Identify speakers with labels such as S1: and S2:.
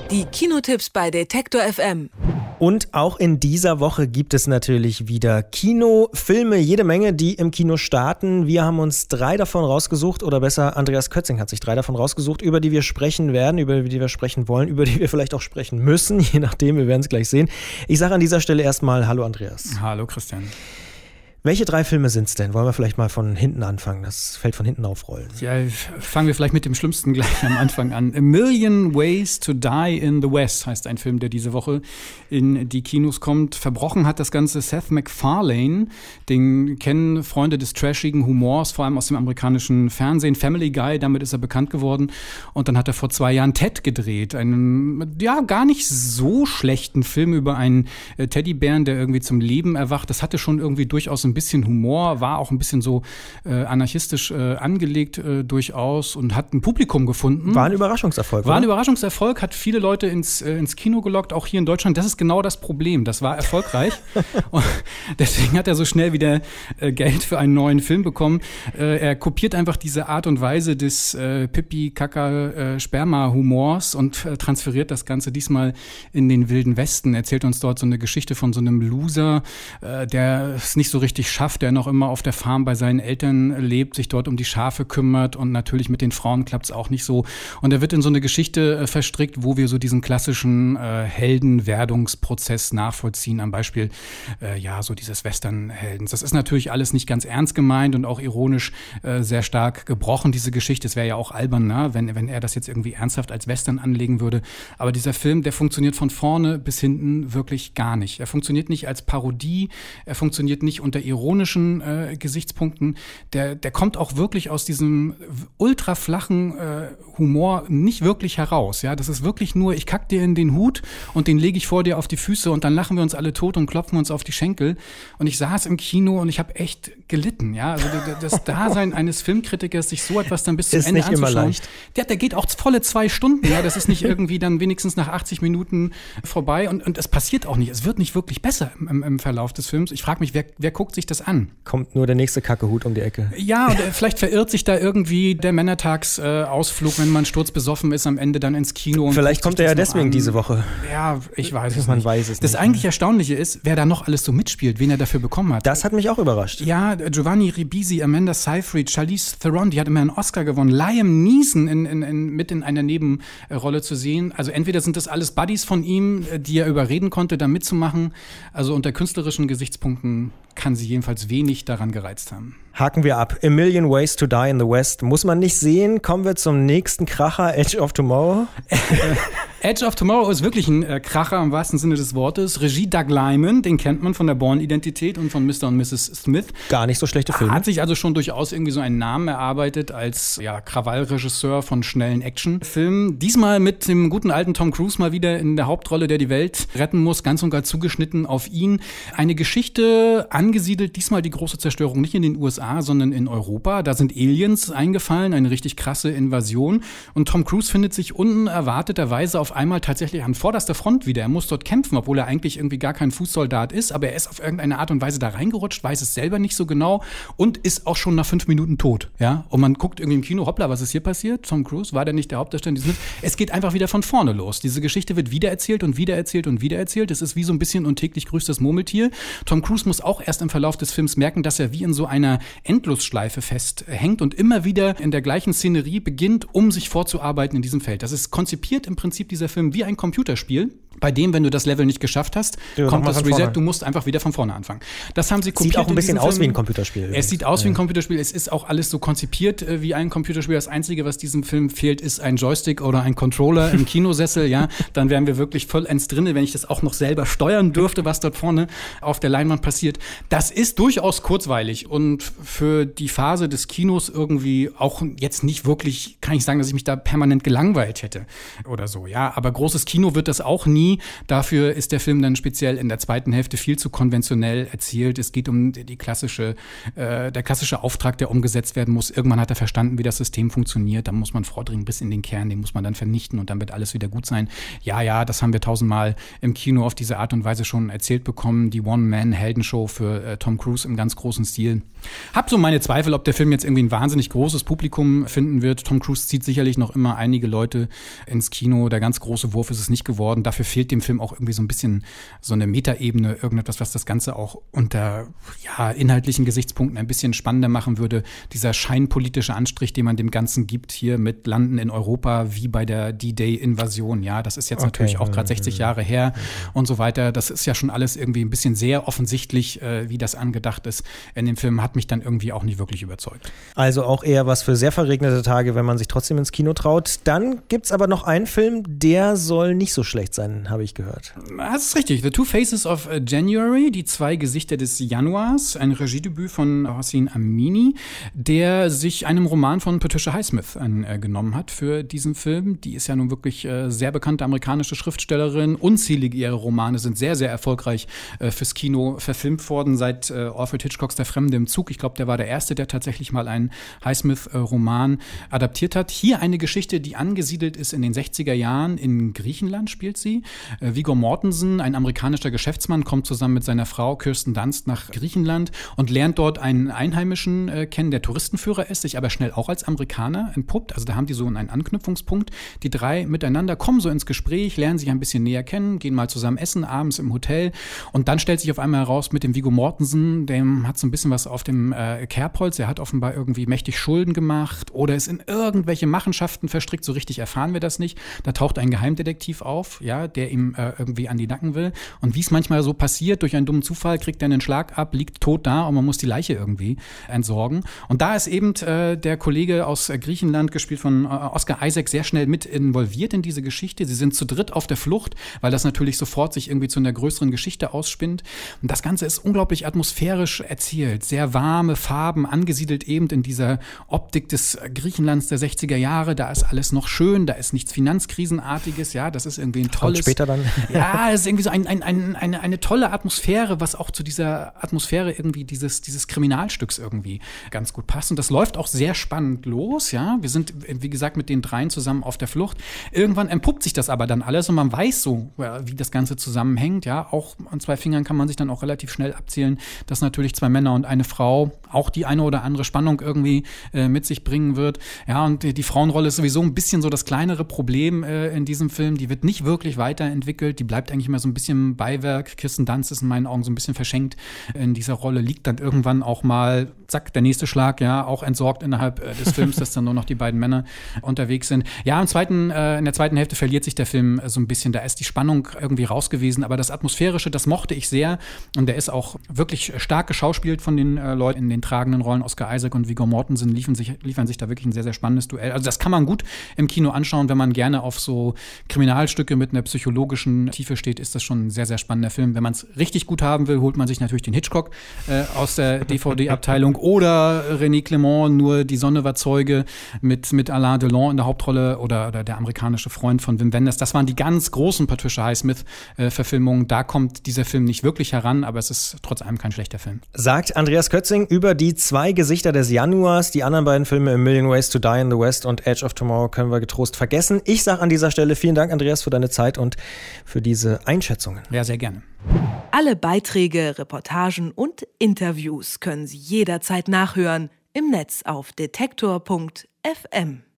S1: Die Kinotipps bei Detektor FM.
S2: Und auch in dieser Woche gibt es natürlich wieder Kinofilme, jede Menge, die im Kino starten. Wir haben uns 3 davon rausgesucht, oder besser, Andreas Kötzing hat sich 3 davon rausgesucht, über die wir sprechen werden, über die wir sprechen wollen, über die wir vielleicht auch sprechen müssen, je nachdem, wir werden es gleich sehen. Ich sage an dieser Stelle erstmal Hallo Andreas.
S3: Hallo Christian.
S2: Welche 3 Filme sind es denn? Wollen wir vielleicht mal von hinten anfangen, das Feld von hinten aufrollen?
S3: Ja, fangen wir vielleicht mit dem Schlimmsten gleich am Anfang an. A Million Ways to Die in the West heißt ein Film, der diese Woche in die Kinos kommt. Verbrochen hat das Ganze Seth MacFarlane. Den kennen Freunde des trashigen Humors, vor allem aus dem amerikanischen Fernsehen. Family Guy, damit ist er bekannt geworden. Und dann hat er vor 2 Jahren Ted gedreht. Einen, ja, gar nicht so schlechten Film über einen Teddybären, der irgendwie zum Leben erwacht. Das hatte schon irgendwie durchaus ein bisschen Humor, war auch ein bisschen so anarchistisch angelegt durchaus und hat ein Publikum gefunden.
S2: War ein Überraschungserfolg,
S3: War ein Überraschungserfolg, hat viele Leute ins Kino gelockt, auch hier in Deutschland. Das ist genau das Problem. Das war erfolgreich. Und deswegen hat er so schnell wieder Geld für einen neuen Film bekommen. Er kopiert einfach diese Art und Weise des Pipi-Kaka-Sperma-Humors und transferiert das Ganze diesmal in den Wilden Westen. Erzählt uns dort so eine Geschichte von so einem Loser, der es nicht so richtig schafft, der noch immer auf der Farm bei seinen Eltern lebt, sich dort um die Schafe kümmert und natürlich mit den Frauen klappt es auch nicht so. Und er wird in so eine Geschichte verstrickt, wo wir so diesen klassischen Heldenwerdungsprozess nachvollziehen, am Beispiel so dieses Western-Heldens. Das ist natürlich alles nicht ganz ernst gemeint und auch ironisch sehr stark gebrochen, diese Geschichte. Es wäre ja auch albern, ne? wenn er das jetzt irgendwie ernsthaft als Western anlegen würde. Aber dieser Film, der funktioniert von vorne bis hinten wirklich gar nicht. Er funktioniert nicht als Parodie, er funktioniert nicht unter ironischen Gesichtspunkten. Der kommt auch wirklich aus diesem ultra flachen Humor nicht wirklich heraus. Ja, das ist wirklich nur, ich kack dir in den Hut und den lege ich vor dir auf die Füße und dann lachen wir uns alle tot und klopfen uns auf die Schenkel. Und ich saß im Kino und ich habe echt gelitten. Ja, also das Dasein eines Filmkritikers, sich so etwas dann bis zum Ende anzuschauen. Ist nicht immer leicht. Der geht auch volle 2 Stunden. Ja, das ist nicht irgendwie dann wenigstens nach 80 Minuten vorbei und es passiert auch nicht. Es wird nicht wirklich besser im Verlauf des Films. Ich frage mich, wer guckt sich das an?
S2: Kommt nur der nächste Kackehut um die Ecke.
S3: Ja, und vielleicht verirrt sich da irgendwie der Männertagsausflug, wenn man sturzbesoffen ist, am Ende dann ins Kino. Und
S2: vielleicht kommt er ja deswegen diese Woche.
S3: Ja, ich weiß es nicht.
S2: Man weiß es nicht.
S3: Das eigentlich Erstaunliche ist, wer da noch alles so mitspielt, wen er dafür bekommen hat.
S2: Das hat mich auch überrascht.
S3: Ja, Giovanni Ribisi, Amanda Seyfried, Charlize Theron, die hat immer einen Oscar gewonnen. Liam Neeson mit in einer Nebenrolle zu sehen. Also entweder sind das alles Buddies von ihm, die er überreden konnte, da mitzumachen. Also unter künstlerischen Gesichtspunkten kann sie jedenfalls wenig daran gereizt haben.
S2: Haken wir ab. A Million Ways to Die in the West. Muss man nicht sehen. Kommen wir zum nächsten Kracher, Edge of Tomorrow.
S3: Edge of Tomorrow ist wirklich ein Kracher im wahrsten Sinne des Wortes. Regie Doug Liman, den kennt man von der Bourne-Identität und von Mr. und Mrs. Smith.
S2: Gar nicht so schlechte Filme.
S3: Hat sich also schon durchaus irgendwie so einen Namen erarbeitet als Krawallregisseur von schnellen Actionfilmen. Diesmal mit dem guten alten Tom Cruise mal wieder in der Hauptrolle, der die Welt retten muss, ganz und gar zugeschnitten auf ihn. Eine Geschichte angesiedelt, diesmal die große Zerstörung nicht in den USA, sondern in Europa. Da sind Aliens eingefallen, eine richtig krasse Invasion. Und Tom Cruise findet sich unerwarteterweise auf einmal tatsächlich an vorderster Front wieder. Er muss dort kämpfen, obwohl er eigentlich irgendwie gar kein Fußsoldat ist. Aber er ist auf irgendeine Art und Weise da reingerutscht, weiß es selber nicht so genau und ist auch schon nach 5 Minuten tot. Ja? Und man guckt irgendwie im Kino, hoppla, was ist hier passiert? Tom Cruise, war der nicht der Hauptdarsteller? Es geht einfach wieder von vorne los. Diese Geschichte wird wiedererzählt und wiedererzählt und wiedererzählt. Es ist wie so ein bisschen und täglich grüßt das Murmeltier. Tom Cruise muss auch erst im Verlauf des Films merken, dass er wie in so einer Endlosschleife festhängt und immer wieder in der gleichen Szenerie beginnt, um sich vorzuarbeiten in diesem Feld. Das ist konzipiert im Prinzip dieser Film wie ein Computerspiel, bei dem, wenn du das Level nicht geschafft hast, kommt das Reset, du musst einfach wieder von vorne anfangen. Das haben sie kopiert.
S2: Sieht auch ein bisschen aus wie ein Computerspiel.
S3: Es sieht aus wie ein Computerspiel, es ist auch alles so konzipiert wie ein Computerspiel. Das Einzige, was diesem Film fehlt, ist ein Joystick oder ein Controller im Kinosessel, ja, dann wären wir wirklich vollends drinne, wenn ich das auch noch selber steuern dürfte, was dort vorne auf der Leinwand passiert. Das ist durchaus kurzweilig und für die Phase des Kinos irgendwie auch jetzt nicht wirklich, kann ich sagen, dass ich mich da permanent gelangweilt hätte oder so, ja, aber großes Kino wird das auch nie. nie. Dafür ist der Film dann speziell in der zweiten Hälfte viel zu konventionell erzählt. Es geht um der klassische Auftrag, der umgesetzt werden muss. Irgendwann hat er verstanden, wie das System funktioniert. Da muss man vordringen bis in den Kern, den muss man dann vernichten und dann wird alles wieder gut sein. Ja, das haben wir 1000-mal im Kino auf diese Art und Weise schon erzählt bekommen. Die One-Man-Heldenshow für Tom Cruise im ganz großen Stil. Hab so meine Zweifel, ob der Film jetzt irgendwie ein wahnsinnig großes Publikum finden wird. Tom Cruise zieht sicherlich noch immer einige Leute ins Kino. Der ganz große Wurf ist es nicht geworden. Dafür fehlt dem Film auch irgendwie so ein bisschen so eine Metaebene, irgendetwas, was das Ganze auch unter inhaltlichen Gesichtspunkten ein bisschen spannender machen würde. Dieser scheinpolitische Anstrich, den man dem Ganzen gibt, hier mit Landen in Europa, wie bei der D-Day-Invasion. Ja, das ist jetzt natürlich auch gerade 60 Jahre her und so weiter. Das ist ja schon alles irgendwie ein bisschen sehr offensichtlich, wie das angedacht ist. In dem Film hat mich dann irgendwie auch nicht wirklich überzeugt.
S2: Also auch eher was für sehr verregnete Tage, wenn man sich trotzdem ins Kino traut. Dann gibt's aber noch einen Film, der soll nicht so schlecht sein, habe ich gehört.
S3: Das ist richtig. The Two Faces of January, die zwei Gesichter des Januars, ein Regiedebüt von Hossein Amini, der sich einem Roman von Patricia Highsmith genommen hat für diesen Film. Die ist ja nun wirklich sehr bekannte amerikanische Schriftstellerin. Unzählige ihrer Romane sind sehr, sehr erfolgreich fürs Kino verfilmt worden, seit Alfred Hitchcocks Der Fremde im Zug. Ich glaube, der war der Erste, der tatsächlich mal einen Highsmith-Roman adaptiert hat. Hier eine Geschichte, die angesiedelt ist in den 60er Jahren. In Griechenland spielt sie. Viggo Mortensen, ein amerikanischer Geschäftsmann, kommt zusammen mit seiner Frau Kirsten Dunst nach Griechenland und lernt dort einen Einheimischen kennen, der Touristenführer ist, sich aber schnell auch als Amerikaner entpuppt. Also da haben die so einen Anknüpfungspunkt. Die drei miteinander kommen so ins Gespräch, lernen sich ein bisschen näher kennen, gehen mal zusammen essen, abends im Hotel. Und dann stellt sich auf einmal heraus, mit dem Viggo Mortensen, dem hat so ein bisschen was auf dem Kerbholz. Er hat offenbar irgendwie mächtig Schulden gemacht oder ist in irgendwelche Machenschaften verstrickt. So richtig erfahren wir das nicht. Da taucht ein Geheimdetektiv auf, ja, der ihm irgendwie an die Nacken will. Und wie es manchmal so passiert, durch einen dummen Zufall kriegt er einen Schlag ab, liegt tot da und man muss die Leiche irgendwie entsorgen. Und da ist eben der Kollege aus Griechenland, gespielt von Oscar Isaac, sehr schnell mit involviert in diese Geschichte. Sie sind zu dritt auf der Flucht, weil das natürlich sofort sich irgendwie zu einer größeren Geschichte ausspinnt. Und das Ganze ist unglaublich atmosphärisch erzählt. Sehr warme Farben, angesiedelt eben in dieser Optik des Griechenlands der 60er Jahre. Da ist alles noch schön, da ist nichts Finanzkrisenartiges. Ja, das ist irgendwie ein tolles...
S2: Und später dann.
S3: Ja, es ist irgendwie so eine tolle Atmosphäre, was auch zu dieser Atmosphäre irgendwie dieses Kriminalstücks irgendwie ganz gut passt. Und das läuft auch sehr spannend los, ja. Wir sind, wie gesagt, mit den dreien zusammen auf der Flucht. Irgendwann entpuppt sich das aber dann alles und man weiß so, wie das Ganze zusammenhängt, ja. Auch an 2 Fingern kann man sich dann auch relativ schnell abzählen, dass natürlich 2 Männer und eine Frau auch die eine oder andere Spannung irgendwie mit sich bringen wird. Ja, und die Frauenrolle ist sowieso ein bisschen so das kleinere Problem in diesem Film. Die wird nicht wirklich weiterentwickelt. Die bleibt eigentlich immer so ein bisschen Beiwerk. Kirsten Dunst ist in meinen Augen so ein bisschen verschenkt in dieser Rolle, liegt dann irgendwann auch mal, zack, der nächste Schlag, ja, auch entsorgt innerhalb des Films, dass dann nur noch die beiden Männer unterwegs sind. Ja, in der zweiten Hälfte verliert sich der Film so ein bisschen. Da ist die Spannung irgendwie raus gewesen, aber das Atmosphärische, das mochte ich sehr und der ist auch wirklich stark geschauspielt von den Leuten in den tragenden Rollen. Oscar Isaac und Viggo Mortensen liefern sich da wirklich ein sehr, sehr spannendes Duell. Also das kann man gut im Kino anschauen, wenn man gerne auf so Kriminalstücke mit einer psychologischen Tiefe steht, ist das schon ein sehr, sehr spannender Film. Wenn man es richtig gut haben will, holt man sich natürlich den Hitchcock aus der DVD-Abteilung oder René Clément, Nur die Sonne war Zeuge mit Alain Delon in der Hauptrolle oder der amerikanische Freund von Wim Wenders. Das waren die ganz großen Patricia Highsmith-Verfilmungen. Da kommt dieser Film nicht wirklich heran, aber es ist trotz allem kein schlechter Film.
S2: Sagt Andreas Kötzing über die 2 Gesichter des Januars. Die anderen beiden Filme, A Million Ways to Die in the West und Edge of Tomorrow, können wir getrost vergessen. Ich sage an dieser Stelle vielen Dank, Andreas, für deine Zeit und für diese Einschätzungen.
S3: Ja, sehr gerne.
S1: Alle Beiträge, Reportagen und Interviews können Sie jederzeit nachhören im Netz auf detektor.fm.